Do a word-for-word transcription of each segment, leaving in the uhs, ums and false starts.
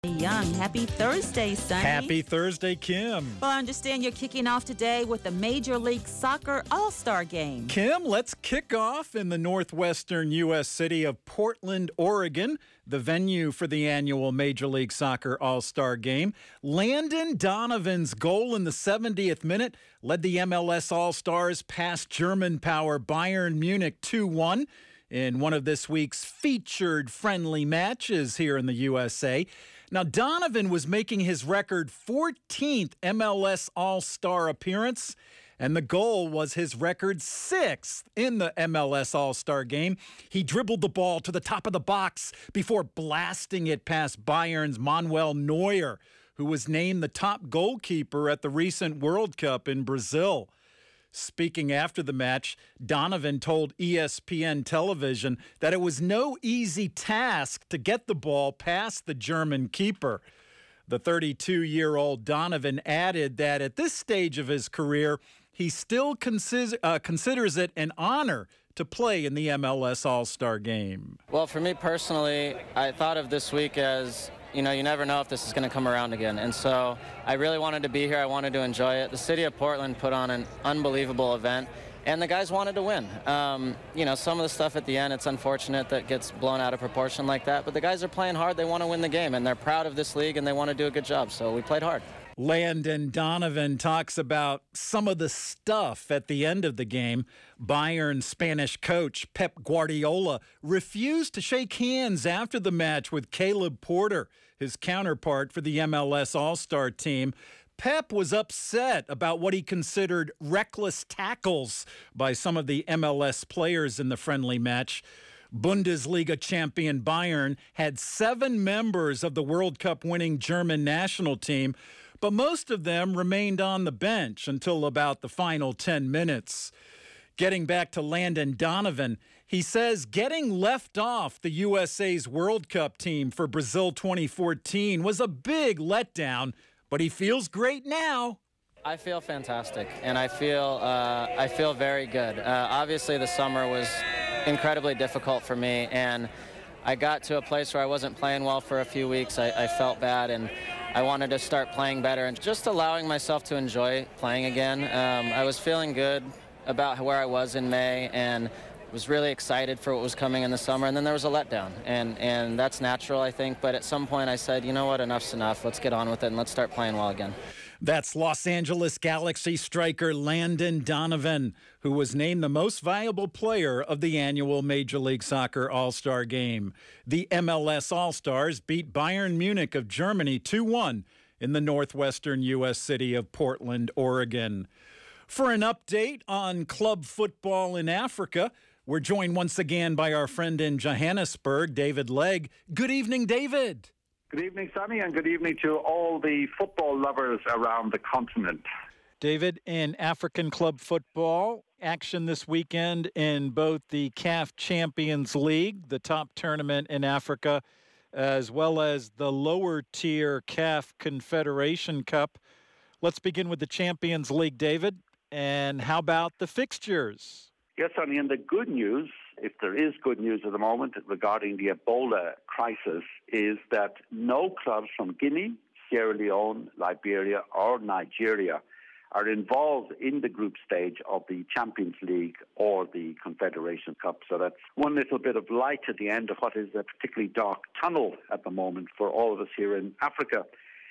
Young. Happy Thursday, Sonny. Happy Thursday, Kim. Well, I understand you're kicking off today with the Major League Soccer All-Star Game. Kim, let's kick off in the northwestern U S city of Portland, Oregon, the venue for the annual Major League Soccer All-Star Game. Landon Donovan's goal in the seventieth minute led the M L S All-Stars past German power Bayern Munich two one. In one of this week's featured friendly matches here in the U S A. Now, Donovan was making his record fourteenth M L S All-Star appearance, and the goal was his record sixth in the M L S All-Star Game. He dribbled the ball to the top of the box before blasting it past Bayern's Manuel Neuer, who was named the top goalkeeper at the recent World Cup in Brazil. Speaking after the match, Donovan told E S P N television that it was no easy task to get the ball past the German keeper. The thirty-two-year-old Donovan added that at this stage of his career, he still consider, uh, considers it an honor to play in the M L S All-Star Game. Well, for me personally, I thought of this week as, you know, you never know if this is going to come around again. And so I really wanted to be here. I wanted to enjoy it. The city of Portland put on an unbelievable event, and the guys wanted to win. Um, you know, some of the stuff at the end, it's unfortunate that gets blown out of proportion like that. But the guys are playing hard. They want to win the game, and they're proud of this league, and they want to do a good job. So we played hard. Landon Donovan talks about some of the stuff at the end of the game. Bayern Spanish coach Pep Guardiola refused to shake hands after the match with Caleb Porter, his counterpart for the M L S All-Star team. Pep was upset about what he considered reckless tackles by some of the M L S players in the friendly match. Bundesliga champion Bayern had seven members of the World Cup winning German national team, but most of them remained on the bench until about the final ten minutes. Getting back to Landon Donovan, he says getting left off the U S A's World Cup team for Brazil twenty fourteen was a big letdown, but he feels great now. I feel fantastic, and I feel uh, I feel very good. Uh, obviously, the summer was incredibly difficult for me, and I got to a place where I wasn't playing well for a few weeks. I, I felt bad, and I wanted to start playing better and just allowing myself to enjoy playing again. Um, I was feeling good about where I was in May, and was really excited for what was coming in the summer, and then there was a letdown, and, and that's natural, I think, but at some point I said, you know what, enough's enough. Let's get on with it, and let's start playing well again. That's Los Angeles Galaxy striker Landon Donovan, who was named the most valuable player of the annual Major League Soccer All-Star Game. The M L S All-Stars beat Bayern Munich of Germany two one in the northwestern U S city of Portland, Oregon. For an update on club football in Africa, we're joined once again by our friend in Johannesburg, David Legg. Good evening, David. Good evening, Sonny, and good evening to all the football lovers around the continent. David, in African club football, action this weekend in both the C A F Champions League, the top tournament in Africa, as well as the lower tier C A F Confederation Cup. Let's begin with the Champions League, David. And how about the fixtures? Yes, Sonny, and the good news, if there is good news at the moment regarding the Ebola crisis, is that no clubs from Guinea, Sierra Leone, Liberia, or Nigeria are involved in the group stage of the Champions League or the Confederation Cup. So that's one little bit of light at the end of what is a particularly dark tunnel at the moment for all of us here in Africa.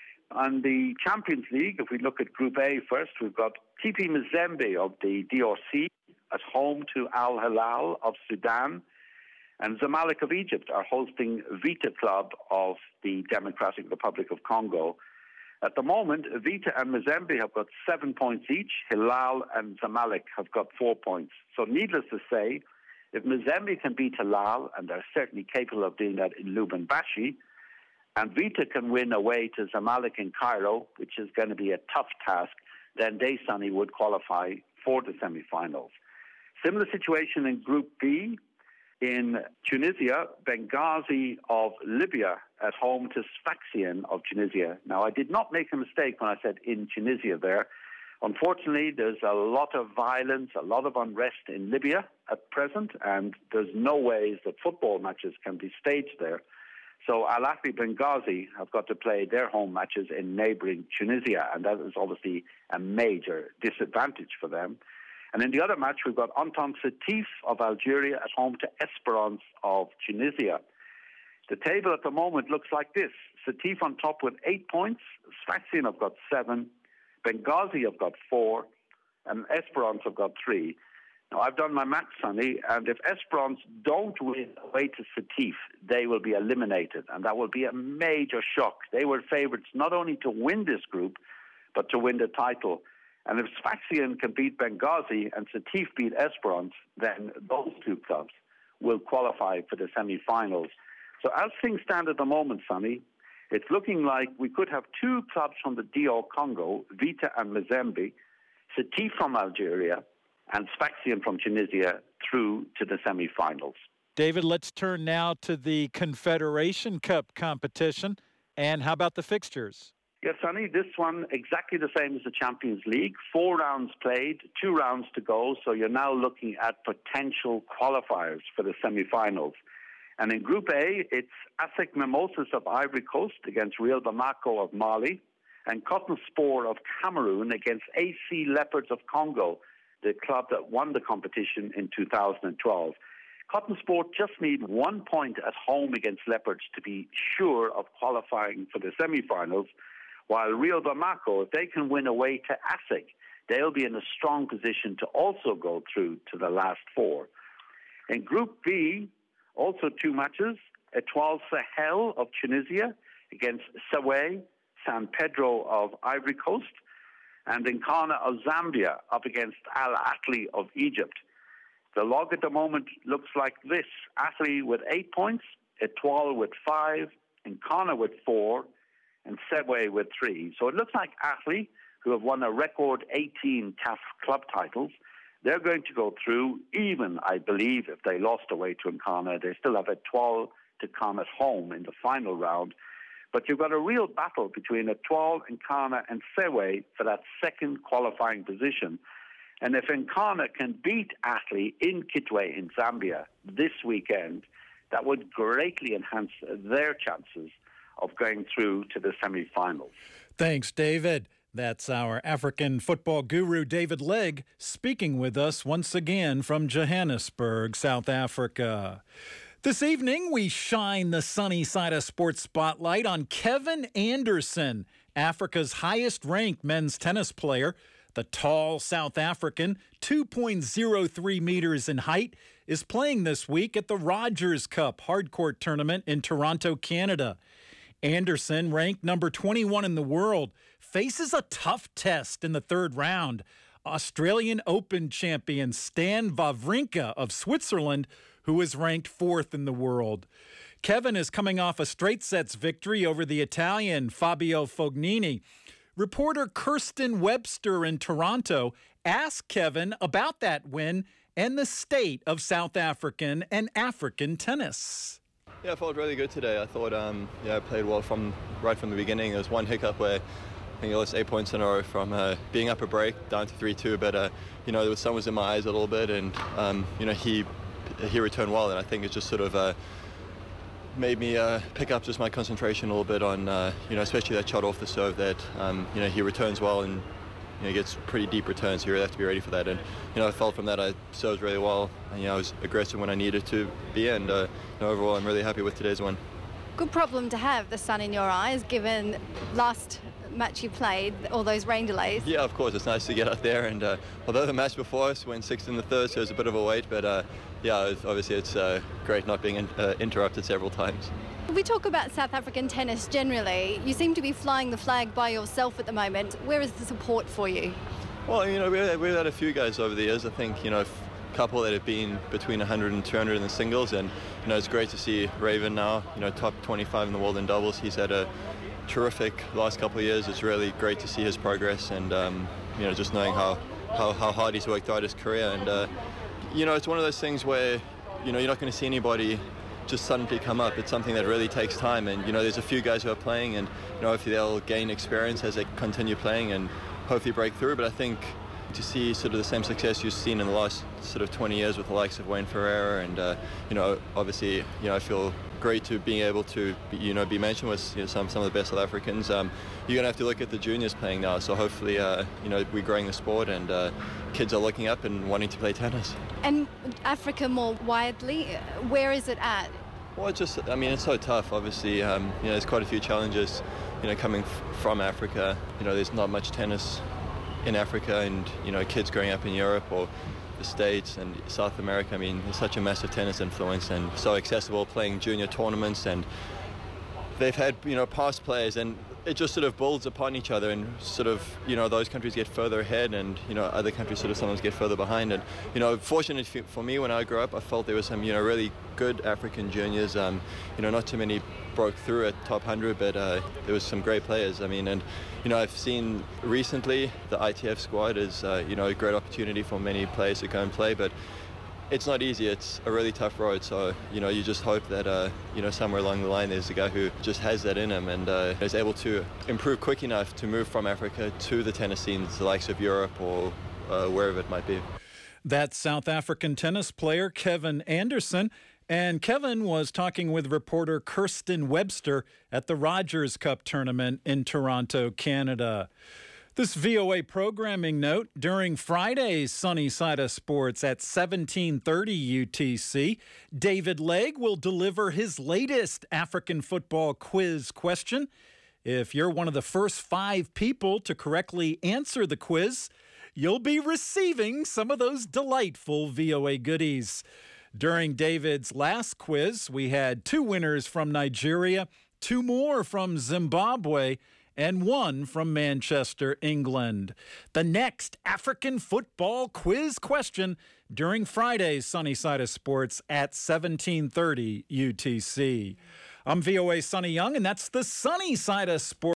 On the Champions League, if we look at Group A first, we've got T P Mazembe of the D R C at home to Al Hilal of Sudan, and Zamalek of Egypt are hosting Vita Club of the Democratic Republic of Congo. At the moment, Vita and Mazembe have got seven points each. Hilal and Zamalek have got four points. So needless to say, if Mazembe can beat Hilal, and they're certainly capable of doing that in Lubumbashi, and Vita can win away to Zamalek in Cairo, which is going to be a tough task, then they, Sonny, would qualify for the semi-finals. Similar situation in Group B. In Tunisia, Benghazi of Libya at home to Sfaxien of Tunisia. Now, I did not make a mistake when I said in Tunisia there. Unfortunately, there's a lot of violence, a lot of unrest in Libya at present, and there's no ways that football matches can be staged there. So Al Ahly Benghazi have got to play their home matches in neighbouring Tunisia, and that is obviously a major disadvantage for them. And in the other match, we've got Entente Sétif of Algeria at home to Esperance of Tunisia. The table at the moment looks like this. Sétif on top with eight points. Sfaxien have got seven. Benghazi have got four. And Esperance have got three. Now, I've done my maths, Sonny, and if Esperance don't win away to Sétif, they will be eliminated, and that will be a major shock. They were favourites not only to win this group, but to win the title. And if Sfaxien can beat Benghazi and Sétif beat Esperance, then those two clubs will qualify for the semi-finals. So as things stand at the moment, Sonny, it's looking like we could have two clubs from the D R Congo, Vita and Mazembe, Sétif from Algeria, and Sfaxien from Tunisia through to the semi-finals. David, let's turn now to the Confederation Cup competition. And how about the fixtures? Yes, Sonny, this one exactly the same as the Champions League. Four rounds played, two rounds to go, so you're now looking at potential qualifiers for the semi-finals. And in Group A, it's ASEC Mimosas of Ivory Coast against Real Bamako of Mali, and Cotton Sport of Cameroon against A C Leopards of Congo, the club that won the competition in two thousand twelve. Cotton Sport just need one point at home against Leopards to be sure of qualifying for the semi-finals, while Real Bamako, if they can win away to ASEC, they'll be in a strong position to also go through to the last four. In Group B, also two matches, Etoile Sahel of Tunisia against Sawaye San Pedro of Ivory Coast, and Nkana of Zambia up against Al Ahly of Egypt. The log at the moment looks like this. Ahly with eight points, Etoile with five, Nkana with four, and Sawaye with three. So it looks like Ahly, who have won a record eighteen C A F club titles, they're going to go through, even, I believe, if they lost away to Nkana. They still have Etoile to come at home in the final round. But you've got a real battle between Etoile, Nkana, and Sawaye for that second qualifying position. And if Nkana can beat Ahly in Kitwe in Zambia this weekend, that would greatly enhance their chances of going through to the semi-finals. Thanks, David. That's our African football guru, David Legg, speaking with us once again from Johannesburg, South Africa. This evening, we shine the sunny side of sports spotlight on Kevin Anderson, Africa's highest-ranked men's tennis player. The tall South African, two point oh three meters in height, is playing this week at the Rogers Cup hardcourt tournament in Toronto, Canada. Anderson, ranked number twenty-one in the world, faces a tough test in the third round. Australian Open champion Stan Wawrinka of Switzerland, who is ranked fourth in the world. Kevin is coming off a straight sets victory over the Italian Fabio Fognini. Reporter Kirsten Webster in Toronto asked Kevin about that win and the state of South African and African tennis. Yeah, I felt really good today. I thought um, yeah, I played well from right from the beginning. There was one hiccup where I think I lost eight points in a row from uh, being up a break down to three two, but uh, you know, there was sun was in my eyes a little bit, and um, you know, he he returned well, and I think it just sort of uh, made me uh, pick up just my concentration a little bit on uh, you know, especially that shot off the serve that um, you know, he returns well, and you know, he gets pretty deep returns, so you really have to be ready for that. And you know, I felt from that I served really well, and you know, I was aggressive when I needed to be, and uh, you know, overall I'm really happy with today's win. Good problem to have, the sun in your eyes, given last match you played, all those rain delays. Yeah, of course, it's nice to get out there, and uh, although the match before us went sixth in the third, so it's a bit of a wait, but uh, yeah, it's, obviously it's uh, great not being in, uh, interrupted several times. We talk about South African tennis generally. You seem to be flying the flag by yourself at the moment. Where is the support for you? Well, you know, we've, we've had a few guys over the years. I think, you know, a couple that have been between one hundred and two hundred in the singles, and you know, it's great to see Raven now, you know, top twenty-five in the world in doubles. He's had a terrific last couple of years. It's really great to see his progress, and um, you know, just knowing how, how, how hard he's worked out his career. And uh, you know, it's one of those things where, you know, you're not going to see anybody just suddenly come up. It's something that really takes time, and you know, there's a few guys who are playing, and you know, hopefully they'll gain experience as they continue playing and hopefully break through. But I think to see sort of the same success you've seen in the last sort of twenty years with the likes of Wayne Ferreira, and uh, you know, obviously, you know, I feel great to being able to, be, you know, be mentioned with you know, some some of the best South Africans. Um, you're going to have to look at the juniors playing now. So hopefully, uh, you know, we're growing the sport and uh, kids are looking up and wanting to play tennis. And Africa more widely, where is it at? Well, it's just, I mean, it's so tough. Obviously, um, you know, there's quite a few challenges, you know, coming f- from Africa. You know, there's not much tennis in Africa, and you know, kids growing up in Europe or the States and South America. I mean, there's such a massive tennis influence and so accessible, playing junior tournaments, and they've had, you know, past players, and it just sort of builds upon each other, and sort of, you know, those countries get further ahead and, you know, other countries sort of sometimes get further behind. And, you know, fortunately for me, when I grew up, I felt there was some, you know, really good African juniors. Um, you know, not too many broke through at top one hundred, but uh, there was some great players. I mean, and, you know, I've seen recently the I T F squad is, uh, you know, a great opportunity for many players to go and play, but it's not easy. It's a really tough road. So, you know, you just hope that, uh, you know, somewhere along the line there's a guy who just has that in him and uh, is able to improve quick enough to move from Africa to the tennis scenes, the likes of Europe or uh, wherever it might be. That's South African tennis player Kevin Anderson. And Kevin was talking with reporter Kirsten Webster at the Rogers Cup tournament in Toronto, Canada. This V O A programming note, during Friday's Sunny Side of Sports at seventeen thirty U T C, David Legg will deliver his latest African football quiz question. If you're one of the first five people to correctly answer the quiz, you'll be receiving some of those delightful V O A goodies. During David's last quiz, we had two winners from Nigeria, two more from Zimbabwe, and one from Manchester, England. The next African football quiz question during Friday's Sunny Side of Sports at seventeen thirty U T C. I'm V O A's Sonny Young, and that's the Sunny Side of Sports.